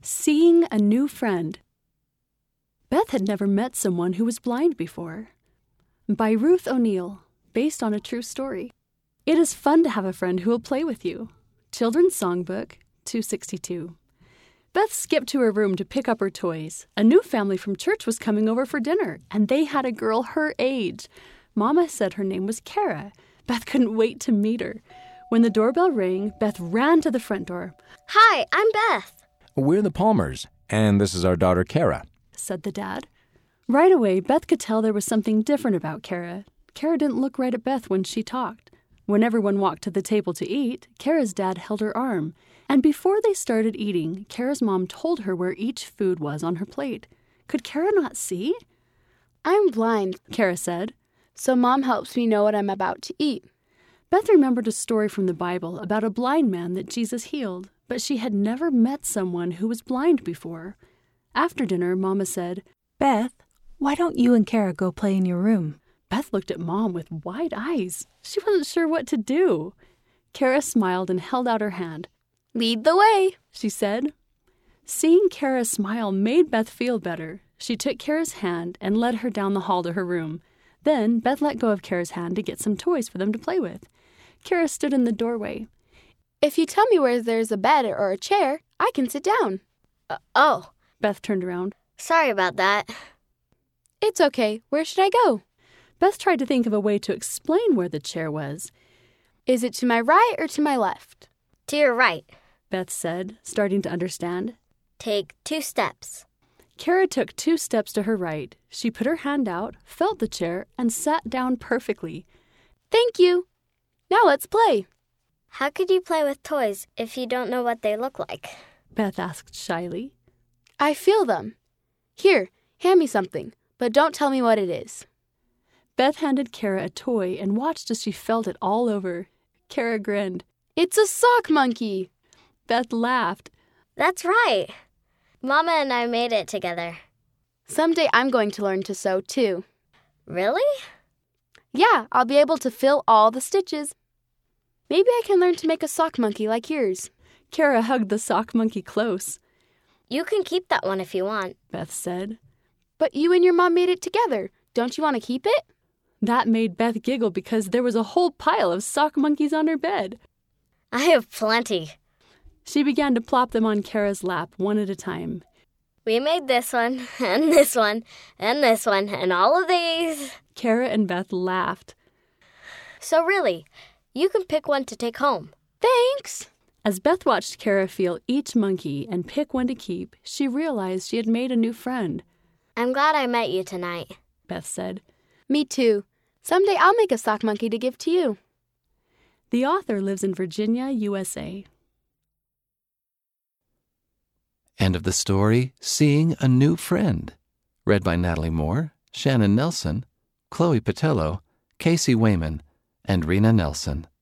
Seeing a New Friend. Beth had never met someone who was blind before. By Ruth O'Neill, based on a true story. It is fun to have a friend who will play with you. Children's Songbook, 262. Beth skipped to her room to pick up her toys. A new family from church was coming over for dinner, and they had a girl her age. Mama said her name was Kara. Beth couldn't wait to meet her. When the doorbell rang, Beth ran to the front door. Hi, I'm Beth. We're the Palmers, and this is our daughter, Kara, said the dad. Right away, Beth could tell there was something different about Kara. Kara didn't look right at Beth when she talked. When everyone walked to the table to eat, Kara's dad held her arm. And before they started eating, Kara's mom told her where each food was on her plate. Could Kara not see? I'm blind, Kara said. So Mom helps me know what I'm about to eat. Beth remembered a story from the Bible about a blind man that Jesus healed, but she had never met someone who was blind before. After dinner, Mama said, Beth, why don't you and Kara go play in your room? Beth looked at Mom with wide eyes. She wasn't sure what to do. Kara smiled and held out her hand. Lead the way, she said. Seeing Kara smile made Beth feel better. She took Kara's hand and led her down the hall to her room. Then Beth let go of Kara's hand to get some toys for them to play with. Kara stood in the doorway. If you tell me where there's a bed or a chair, I can sit down. Oh. Beth turned around. Sorry about that. It's okay. Where should I go? Beth tried to think of a way to explain where the chair was. Is it to my right or to my left? To your right, Beth said, starting to understand. Take 2 steps. Kara took 2 steps to her right. She put her hand out, felt the chair, and sat down perfectly. Thank you. Now let's play. How could you play with toys if you don't know what they look like? Beth asked shyly. I feel them. Here, hand me something, but don't tell me what it is. Beth handed Kara a toy and watched as she felt it all over. Kara grinned. It's a sock monkey. Beth laughed. That's right. Mama and I made it together. Someday I'm going to learn to sew, too. Really? Yeah, I'll be able to fill all the stitches. Maybe I can learn to make a sock monkey like yours. Kara hugged the sock monkey close. You can keep that one if you want, Beth said. But you and your mom made it together. Don't you want to keep it? That made Beth giggle because there was a whole pile of sock monkeys on her bed. I have plenty. She began to plop them on Kara's lap one at a time. We made this one, and this one, and this one, and all of these. Kara and Beth laughed. So really, you can pick one to take home. Thanks. As Beth watched Kara feel each monkey and pick one to keep, she realized she had made a new friend. I'm glad I met you tonight, Beth said. Me too. Someday I'll make a sock monkey to give to you. The author lives in Virginia, USA. End of the story, Seeing a New Friend. Read by Natalie Moore, Shannon Nelson, Chloe Patello, Casey Wayman, and Rena Nelson.